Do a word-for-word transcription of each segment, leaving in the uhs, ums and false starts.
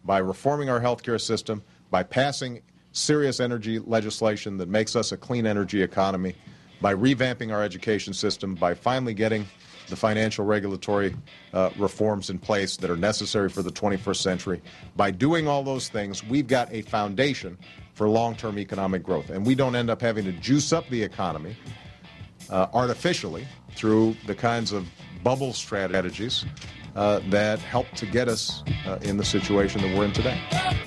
by reforming our healthcare system, by passing serious energy legislation that makes us a clean energy economy, by revamping our education system, by finally getting the financial regulatory uh, reforms in place that are necessary for the twenty-first century. By doing all those things, we've got a foundation for long-term economic growth. And we don't end up having to juice up the economy uh, artificially through the kinds of bubble strategies uh, that help to get us uh, in the situation that we're in today.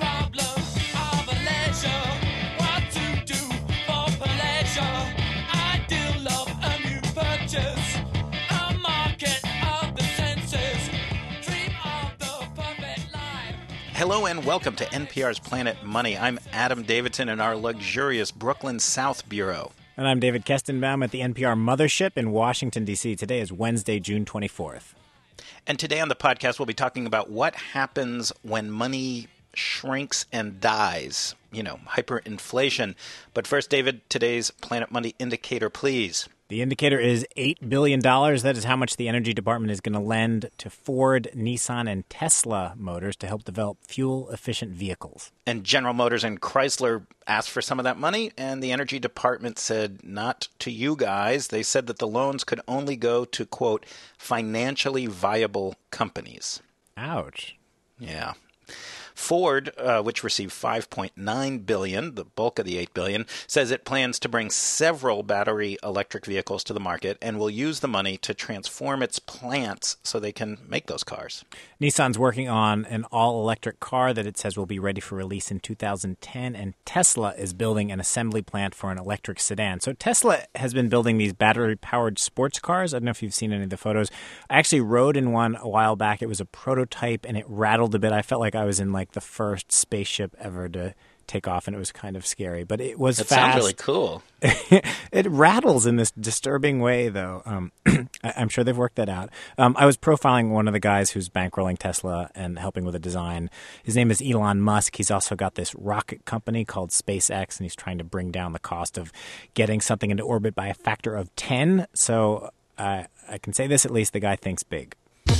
Hello and welcome to N P R's Planet Money. I'm Adam Davidson in our luxurious Brooklyn South Bureau. And I'm David Kestenbaum at the N P R Mothership in Washington, D C Today is Wednesday, June twenty-fourth. And today on the podcast, we'll be talking about what happens when money shrinks and dies. You know, hyperinflation. But first, David, today's Planet Money indicator, please. The indicator is eight billion dollars. That is how much the Energy Department is going to lend to Ford, Nissan, and Tesla Motors to help develop fuel-efficient vehicles. And General Motors and Chrysler asked for some of that money, and the Energy Department said, not to you guys. They said that the loans could only go to, quote, financially viable companies. Ouch. Yeah. Ford, uh, which received five point nine billion dollars, the bulk of the eight billion dollars, says it plans to bring several battery electric vehicles to the market and will use the money to transform its plants so they can make those cars. Nissan's working on an all-electric car that it says will be ready for release in two thousand ten, and Tesla is building an assembly plant for an electric sedan. So Tesla has been building these battery-powered sports cars. I don't know if you've seen any of the photos. I actually rode in one a while back. It was a prototype, and it rattled a bit. I felt like I was in like the first spaceship ever to take off, and it was kind of scary, but it was that fast. Sounds really cool. It rattles in this disturbing way, though. Um, I, I'm sure they've worked that out. Um, I was profiling one of the guys who's bankrolling Tesla and helping with the design. His name is Elon Musk. He's also got this rocket company called SpaceX, and he's trying to bring down the cost of getting something into orbit by a factor of ten. So uh, I can say this, at least the guy thinks big.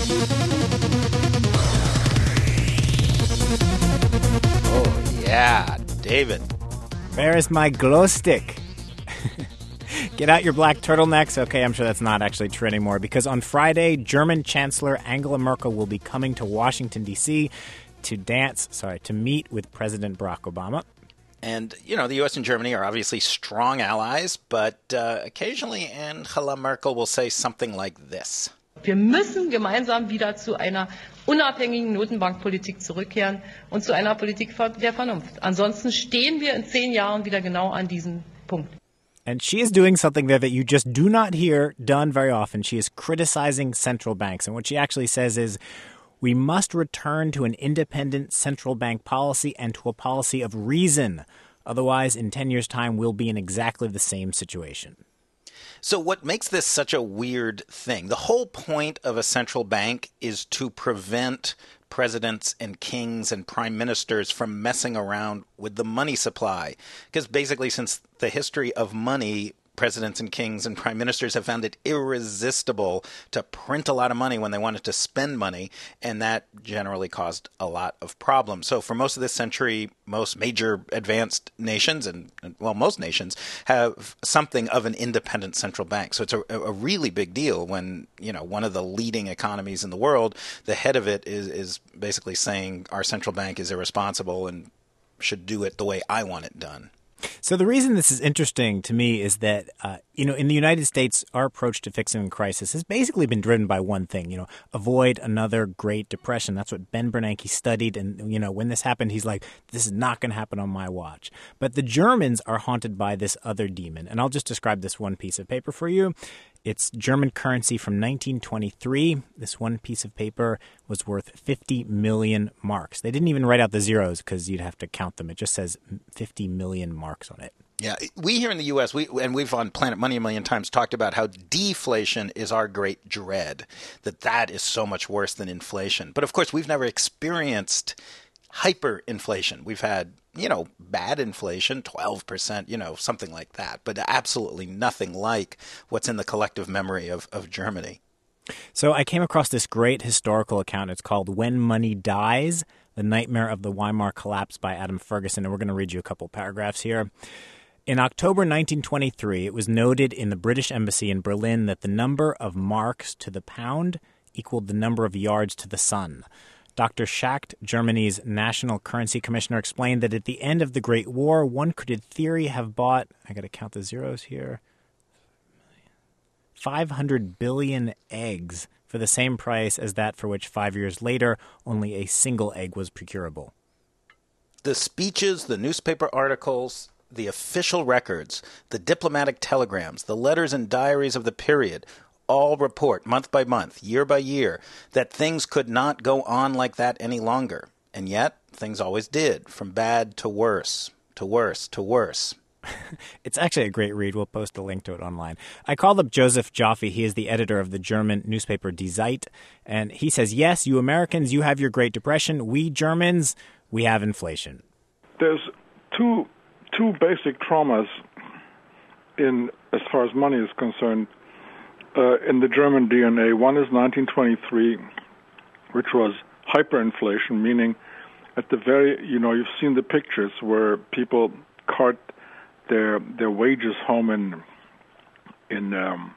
Oh, yeah, David. Where is my glow stick? Get out your black turtlenecks. Okay, I'm sure that's not actually true anymore, because on Friday, German Chancellor Angela Merkel will be coming to Washington, D C to dance, sorry, to meet with President Barack Obama. And, you know, the U S and Germany are obviously strong allies, but uh, occasionally Angela Merkel will say something like this. Wir müssen gemeinsam wieder zu einer unabhängigen Notenbankpolitik zurückkehren und zu einer Politik der Vernunft. Ansonsten stehen wir in zehn Jahren wieder genau an diesem Punkt. And she is doing something there that you just do not hear done very often. She is criticizing central banks. And what she actually says is, we must return to an independent central bank policy and to a policy of reason. Otherwise, in ten years' time, we'll be in exactly the same situation. So what makes this such a weird thing? The whole point of a central bank is to prevent presidents and kings and prime ministers from messing around with the money supply. Because basically, since the history of money, presidents and kings and prime ministers have found it irresistible to print a lot of money when they wanted to spend money, and that generally caused a lot of problems. So for most of this century, most major advanced nations, and, well, most nations, have something of an independent central bank. So it's a, a really big deal when, you know, one of the leading economies in the world, the head of it is, is basically saying our central bank is irresponsible and should do it the way I want it done. So the reason this is interesting to me is that, uh, you know, in the United States, our approach to fixing a crisis has basically been driven by one thing, you know, avoid another Great Depression. That's what Ben Bernanke studied. And, you know, when this happened, he's like, this is not going to happen on my watch. But the Germans are haunted by this other demon. And I'll just describe this one piece of paper for you. It's German currency from nineteen twenty-three. This one piece of paper was worth fifty million marks. They didn't even write out the zeros because you'd have to count them. It just says fifty million marks on it. Yeah, we here in the U S, we and we've on Planet Money a million times talked about how deflation is our great dread, that that is so much worse than inflation. But of course, we've never experienced hyperinflation. We've had, you know, bad inflation, twelve percent, you know, something like that, but absolutely nothing like what's in the collective memory of, of Germany. So I came across this great historical account. It's called When Money Dies, The Nightmare of the Weimar Collapse by Adam Ferguson, and we're going to read you a couple paragraphs here. In October nineteen twenty-three, it was noted in the British Embassy in Berlin that the number of marks to the pound equaled the number of yards to the sun. Doctor Schacht, Germany's national currency commissioner, explained that at the end of the Great War, one could in theory have bought, I got to count the zeros here, five hundred billion eggs for the same price as that for which five years later only a single egg was procurable. The speeches, the newspaper articles, the official records, the diplomatic telegrams, the letters and diaries of the period all report month by month, year by year, that things could not go on like that any longer. And yet, things always did, from bad to worse, to worse, to worse. It's actually a great read. We'll post a link to it online. I called up Joseph Joffe. He is the editor of the German newspaper Die Zeit. And he says, yes, you Americans, you have your Great Depression. We Germans, we have inflation. There's two two basic traumas in as far as money is concerned uh, in the German D N A. One is nineteen twenty-three, which was hyperinflation, meaning at the very, you know, you've seen the pictures where people cart their their wages home in in um,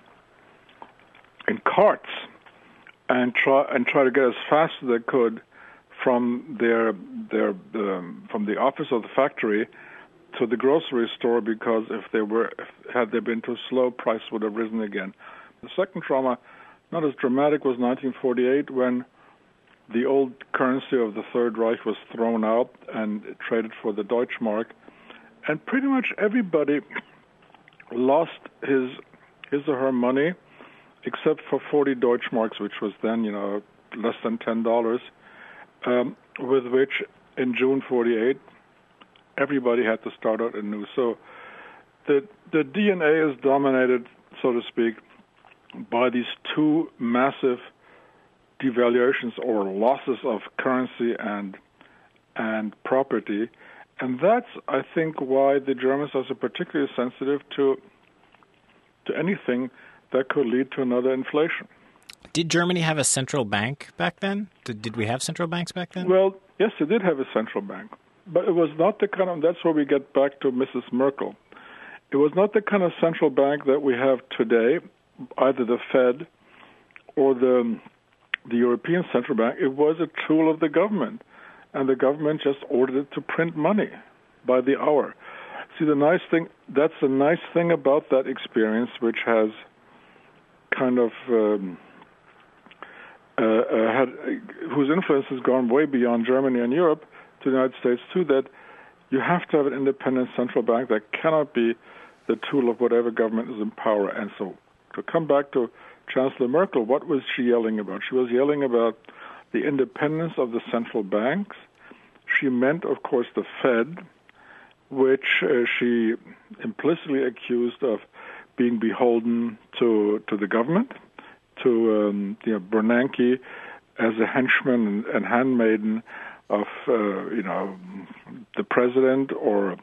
in carts and try and try to get as fast as they could from their their um, from the office of the factory to the grocery store, because if they were if, had they been too slow, price would have risen again. The second trauma, not as dramatic, was nineteen forty-eight, when the old currency of the Third Reich was thrown out and traded for the Deutschmark, and pretty much everybody lost his his or her money, except for forty Deutschmarks, which was then, you know, less than ten dollars, um, with which in June forty-eight everybody had to start out anew. So the the D N A is dominated, so to speak, by these two massive devaluations or losses of currency and and property. And that's, I think, why the Germans are so particularly sensitive to to anything that could lead to another inflation. Did Germany have a central bank back then? Did, did we have central banks back then? Well, yes, they did have a central bank. But it was not the kind of, that's where we get back to Missus Merkel. It was not the kind of central bank that we have today, either the Fed or the the European Central Bank. It was a tool of the government, and the government just ordered it to print money by the hour. See, the nice thing, that's the nice thing about that experience, which has kind of um, uh, uh, had, whose influence has gone way beyond Germany and Europe to the United States too, that you have to have an independent central bank that cannot be the tool of whatever government is in power. And so, to come back to Chancellor Merkel, what was she yelling about? She was yelling about the independence of the central banks. She meant, of course, the Fed, which uh, she implicitly accused of being beholden to to the government, to um, you know, Bernanke as a henchman and, and handmaiden of uh, you know the president, or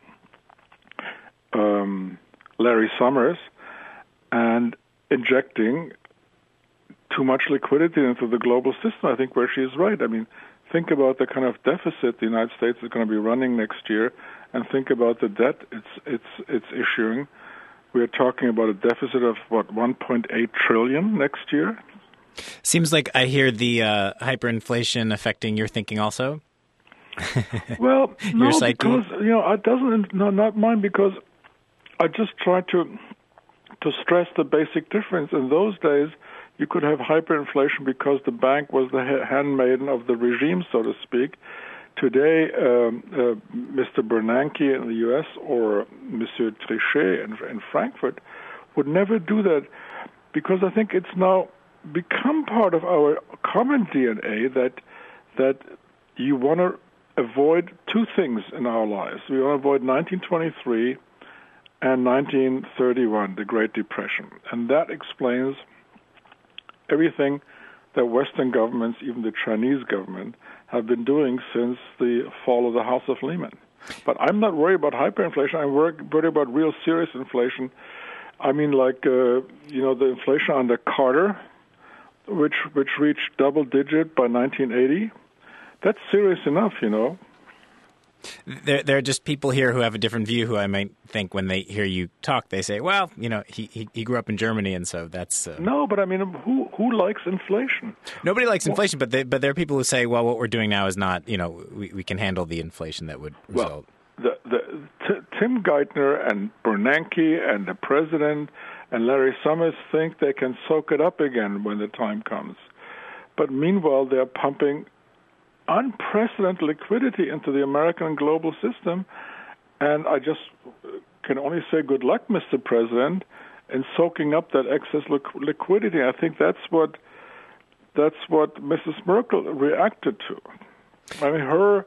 um, Larry Summers, and injecting too much liquidity into the global system. I think where she is right. I mean, think about the kind of deficit the United States is going to be running next year, and think about the debt it's it's it's issuing. We are talking about a deficit of what, one point eight trillion next year. Seems like I hear the uh, hyperinflation affecting your thinking also. Well, no, your because you know, it doesn't. No, not mine, because I just try to to stress the basic difference. In those days, you could have hyperinflation because the bank was the handmaiden of the regime, so to speak. Today, um, uh, Mister Bernanke in the U S or Monsieur Trichet in, in Frankfurt would never do that, because I think it's now become part of our common D N A that that you want to avoid two things in our lives. We want to avoid nineteen twenty-three and nineteen thirty-one, the Great Depression. And that explains everything that Western governments, even the Chinese government, have been doing since the fall of the House of Lehman. But I'm not worried about hyperinflation. I'm worried about real serious inflation. I mean, like, uh, you know, the inflation under Carter, which which reached double digit by nineteen eighty, that's serious enough, you know. There, there are just people here who have a different view who I might think when they hear you talk, they say, well, you know, he, he, he grew up in Germany, and so that's... Uh... No, but I mean, who who likes inflation? Nobody likes inflation, well, but they, but there are people who say, well, what we're doing now is not, you know, we, we can handle the inflation that would result. Well, the, the, t- Tim Geithner and Bernanke and the president and Larry Summers think they can soak it up again when the time comes. But meanwhile, they're pumping unprecedented liquidity into the American and global system, and I just can only say good luck, Mister President, in soaking up that excess li- liquidity. I think that's what that's what Missus Merkel reacted to. I mean, her.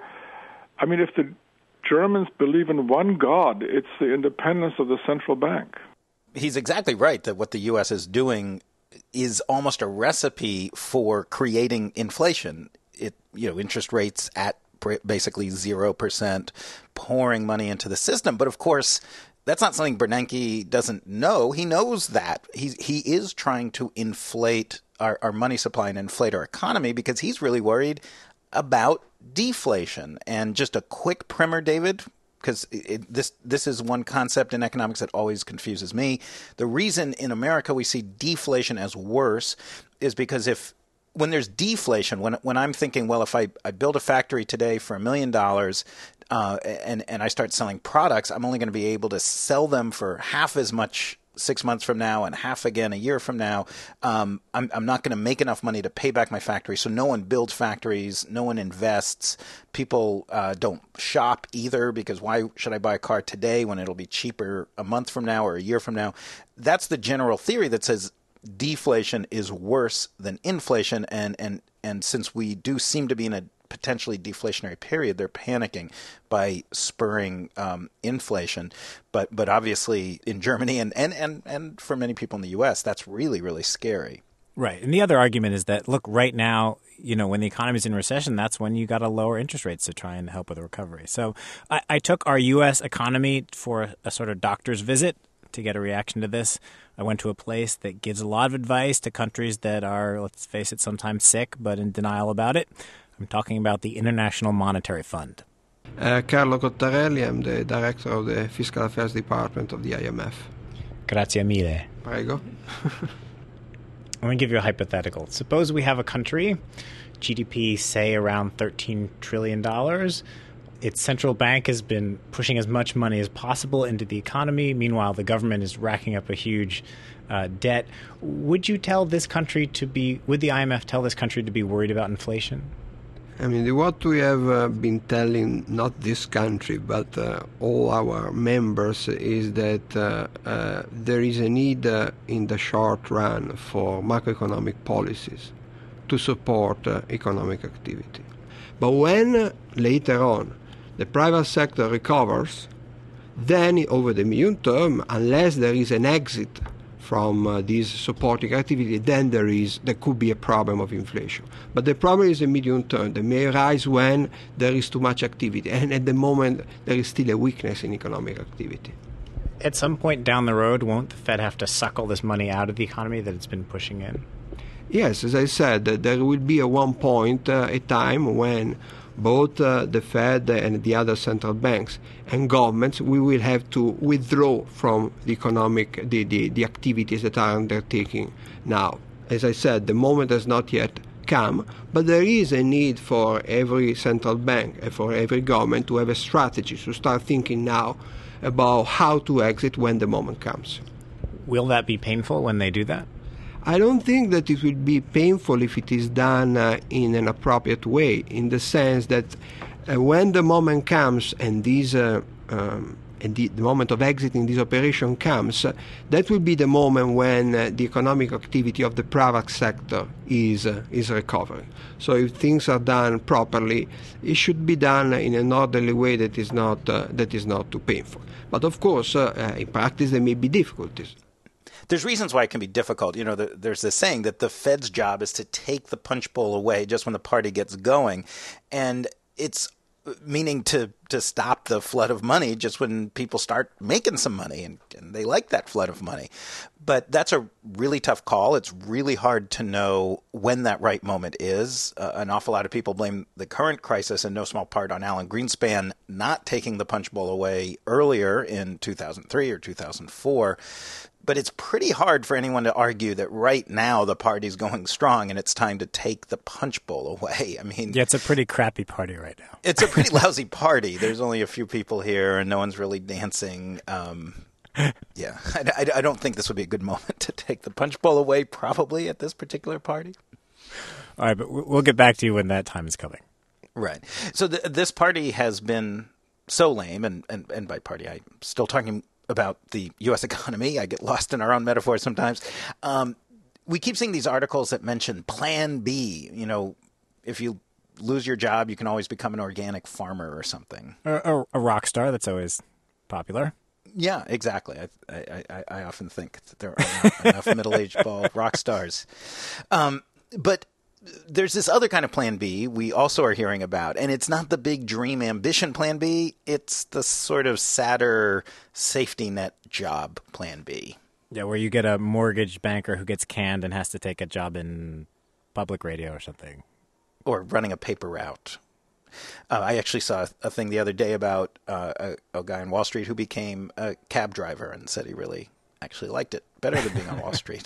I mean, if the Germans believe in one God, it's the independence of the central bank. He's exactly right that what the U S is doing is almost a recipe for creating inflation. It, you know, interest rates at basically zero percent, pouring money into the system. But of course, that's not something Bernanke doesn't know. He knows that. He's, he is trying to inflate our, our money supply and inflate our economy because he's really worried about deflation. And just a quick primer, David, because this this is one concept in economics that always confuses me. The reason in America we see deflation as worse is because if when there's deflation, when when I'm thinking, well, if I, I build a factory today for a million dollars uh, and, and I start selling products, I'm only going to be able to sell them for half as much six months from now and half again a year from now. Um, I'm, I'm not going to make enough money to pay back my factory. So no one builds factories. No one invests. People uh, don't shop either because why should I buy a car today when it'll be cheaper a month from now or a year from now? That's the general theory that says deflation is worse than inflation, and, and, and since we do seem to be in a potentially deflationary period, they're panicking by spurring um, inflation. But but obviously in Germany and, and, and, and for many people in the U S, that's really, really scary. Right. And the other argument is that, look, right now, you know, when the economy's in recession, that's when you got to lower interest rates to try and help with the recovery. So I, I took our U S economy for a, a sort of doctor's visit to get a reaction to this. I went to a place that gives a lot of advice to countries that are, let's face it, sometimes sick, but in denial about it. I'm talking about the International Monetary Fund. Uh, Carlo Cottarelli, I'm the director of the Fiscal Affairs Department of the I M F. Grazie mille. Prego. Let me give you a hypothetical. Suppose we have a country, G D P, say, around thirteen trillion dollars. Its central bank has been pushing as much money as possible into the economy. Meanwhile, the government is racking up a huge uh, debt. Would you tell this country to be, would the I M F tell this country to be worried about inflation? I mean, what we have uh, been telling, not this country, but uh, all our members, is that uh, uh, there is a need uh, in the short run for macroeconomic policies to support uh, economic activity. But when uh, later on the private sector recovers, then over the medium term, unless there is an exit from uh, this supporting activity, then there is there could be a problem of inflation. But the problem is the medium term. They may arise when there is too much activity, and at the moment there is still a weakness in economic activity. At some point down the road, won't the Fed have to suck all this money out of the economy that it's been pushing in? Yes, as I said, there will be at one point uh, a time when both uh, the Fed and the other central banks and governments, we will have to withdraw from the economic, the, the, the activities that are undertaking now. As I said, the moment has not yet come, but there is a need for every central bank and for every government to have a strategy, to start thinking now about how to exit when the moment comes. Will that be painful when they do that? I don't think that it will be painful if it is done uh, in an appropriate way, in the sense that uh, when the moment comes and this, uh, um, and the, the moment of exiting this operation comes, uh, that will be the moment when uh, the economic activity of the private sector is uh, is recovering. So if things are done properly, it should be done in an orderly way that is not uh, that is not too painful. But of course, uh, uh, in practice, there may be difficulties. There's reasons why it can be difficult. You know, the, there's this saying that the Fed's job is to take the punch bowl away just when the party gets going. And it's meaning to, to stop the flood of money just when people start making some money, and, and they like that flood of money. But that's a really tough call. It's really hard to know when that right moment is. Uh, an awful lot of people blame the current crisis in no small part on Alan Greenspan not taking the punch bowl away earlier in two thousand three or two thousand four. But it's pretty hard for anyone to argue that right now the party's going strong and it's time to take the punch bowl away. I mean, yeah, it's a pretty crappy party right now. It's a pretty lousy party. There's only a few people here and no one's really dancing. Um, yeah, I, I, I don't think this would be a good moment to take the punch bowl away probably at this particular party. All right, but we'll get back to you when that time is coming. Right. So th- this party has been so lame, and, and, and by party I'm still talking about the U S economy. I get lost in our own metaphors sometimes. Um, we keep seeing these articles that mention Plan B. You know, if you lose your job, you can always become an organic farmer or something. Or, or a rock star, that's always popular. Yeah, exactly. I, I, I, I often think that there are not enough middle-aged bald rock stars. Um, but there's this other kind of Plan B we also are hearing about, and it's not the big dream ambition Plan B. It's the sort of sadder safety net job Plan B. Yeah, where you get a mortgage banker who gets canned and has to take a job in public radio or something. Or running a paper route. Uh, I actually saw a thing the other day about uh, a, a guy on Wall Street who became a cab driver and said he really actually liked it better than being on Wall Street.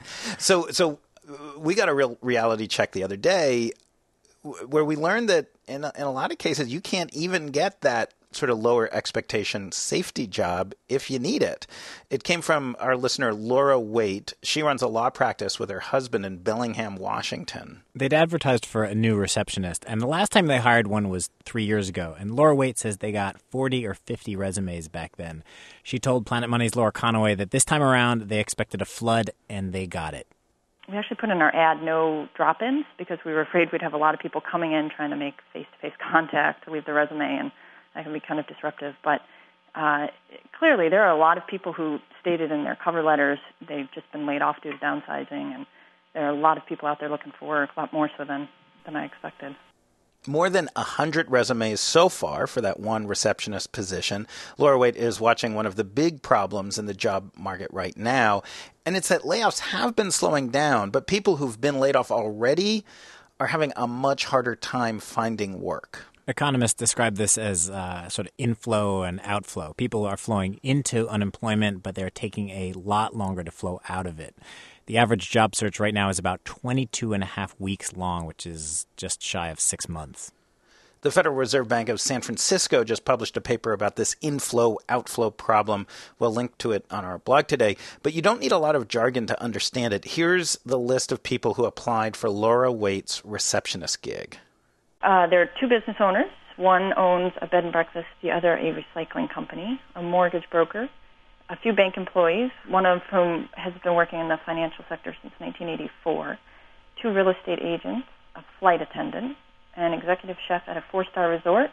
So, so we got a real reality check the other day where we learned that in a, in a lot of cases you can't even get that sort of lower expectation safety job if you need it. It came from our listener Laura Waite. She runs a law practice with her husband in Bellingham, Washington. They'd advertised for a new receptionist, and the last time they hired one was three years ago. And Laura Waite says they got forty or fifty resumes back then. She told Planet Money's Laura Conaway that this time around they expected a flood, and they got it. We actually put in our ad no drop-ins because we were afraid we'd have a lot of people coming in trying to make face-to-face contact to leave their resume, and that can be kind of disruptive. But uh, clearly there are a lot of people who stated in their cover letters they've just been laid off due to downsizing, and there are a lot of people out there looking for work, a lot more so than, than I expected. More than one hundred resumes so far for that one receptionist position. Laura Waite is watching one of the big problems in the job market right now, and it's that layoffs have been slowing down, but people who've been laid off already are having a much harder time finding work. Economists describe this as uh, sort of inflow and outflow. People are flowing into unemployment, but they're taking a lot longer to flow out of it. The average job search right now is about twenty-two and a half weeks long, which is just shy of six months. The Federal Reserve Bank of San Francisco just published a paper about this inflow-outflow problem. We'll link to it on our blog today. But you don't need a lot of jargon to understand it. Here's the list of people who applied for Laura Waite's receptionist gig. Uh, there are two business owners. One owns a bed and breakfast, the other a recycling company, a mortgage broker, a few bank employees, one of whom has been working in the financial sector since nineteen eighty-four, two real estate agents, a flight attendant, an executive chef at a four-star resort,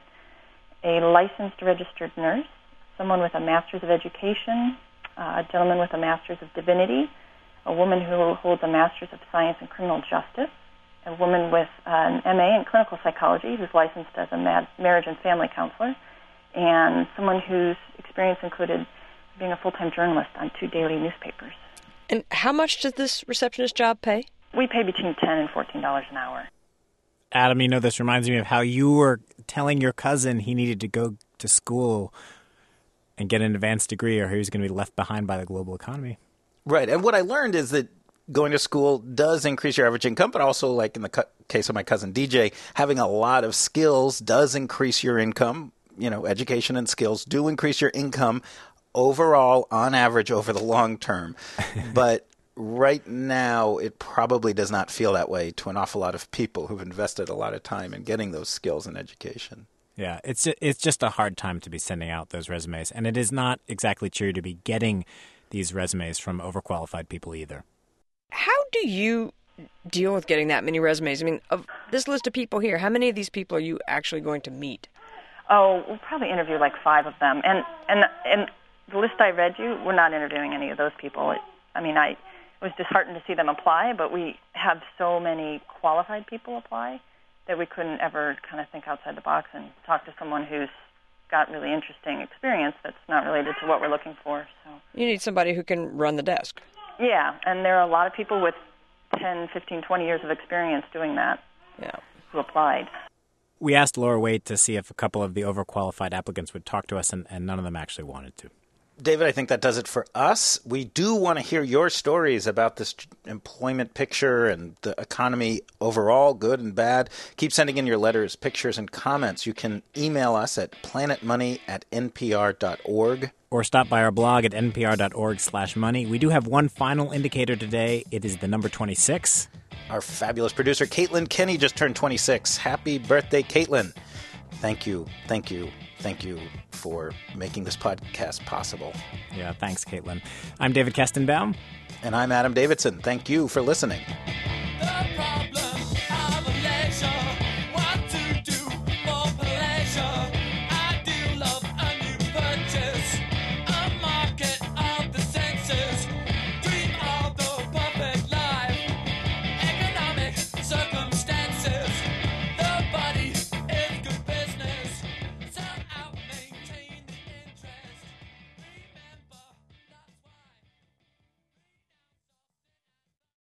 a licensed registered nurse, someone with a master's of education, uh, a gentleman with a master's of divinity, a woman who holds a master's of science in criminal justice, a woman with an M A in clinical psychology who's licensed as a mad- marriage and family counselor, and someone whose experience included being a full-time journalist on two daily newspapers. And how much does this receptionist job pay? We pay between ten dollars and fourteen dollars an hour. Adam, you know, this reminds me of how you were telling your cousin he needed to go to school and get an advanced degree or he was going to be left behind by the global economy. Right. And what I learned is that going to school does increase your average income, but also, like in the cu- case of my cousin D J, having a lot of skills does increase your income. You know, education and skills do increase your income overall, on average, over the long term. But right now, it probably does not feel that way to an awful lot of people who've invested a lot of time in getting those skills and education. Yeah, it's it's just a hard time to be sending out those resumes. And it is not exactly true to be getting these resumes from overqualified people either. How do you deal with getting that many resumes? I mean, of this list of people here, how many of these people are you actually going to meet? Oh, we'll probably interview like five of them. And and and the list I read you, we're not interviewing any of those people. It, I mean, I was disheartened to see them apply, but we have so many qualified people apply that we couldn't ever kind of think outside the box and talk to someone who's got really interesting experience that's not related to what we're looking for. So you need somebody who can run the desk. Yeah, and there are a lot of people with ten, fifteen, twenty years of experience doing that. Yeah. Who applied. We asked Laura Waite to see if a couple of the overqualified applicants would talk to us, and, and none of them actually wanted to. David, I think that does it for us. We do want to hear your stories about this employment picture and the economy overall, good and bad. Keep sending in your letters, pictures, and comments. You can email us at planetmoney at npr dot org. Or stop by our blog at npr.org slash money. We do have one final indicator today. It is the number twenty-six. Our fabulous producer, Caitlin Kenny, just turned twenty-six. Happy birthday, Caitlin. Thank you, thank you, thank you for making this podcast possible. Yeah, thanks, Caitlin. I'm David Kestenbaum. And I'm Adam Davidson. Thank you for listening.